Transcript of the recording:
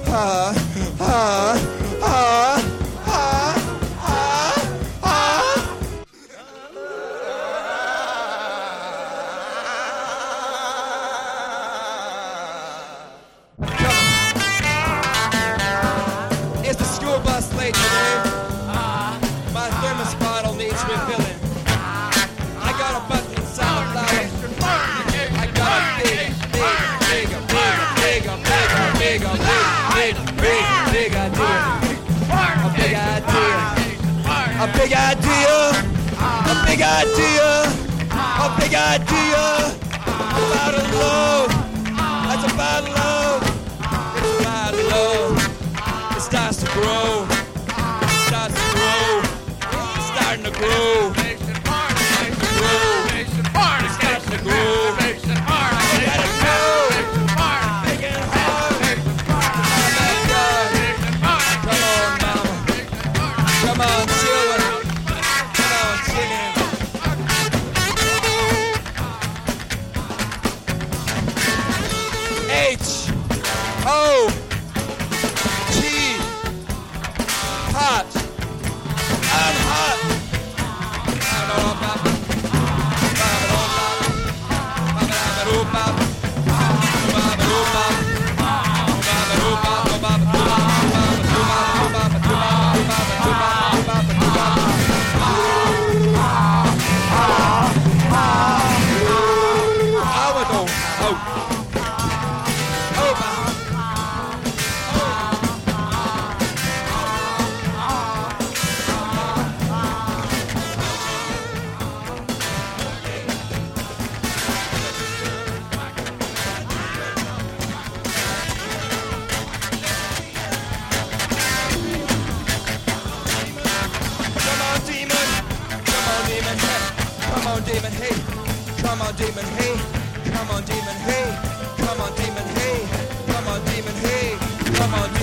Is the school bus late today? My thermos bottle needs refilling. I got a bucket of sunflower. I got a big idea about a load. That's about a load. It's about a load. It starts to grow. It starts to grow. It's starting to grow. It's starting to grow. It's starting to grow. You gotta go. Make it hard. Come on, mama. Come on, children. Come on, chicken. H-O-T hot. I'm hot. Come on, demon, hey. Come on, demon, hey. Come on, demon, hey. Come on, demon, hey. Come on, demon, hey. Come on,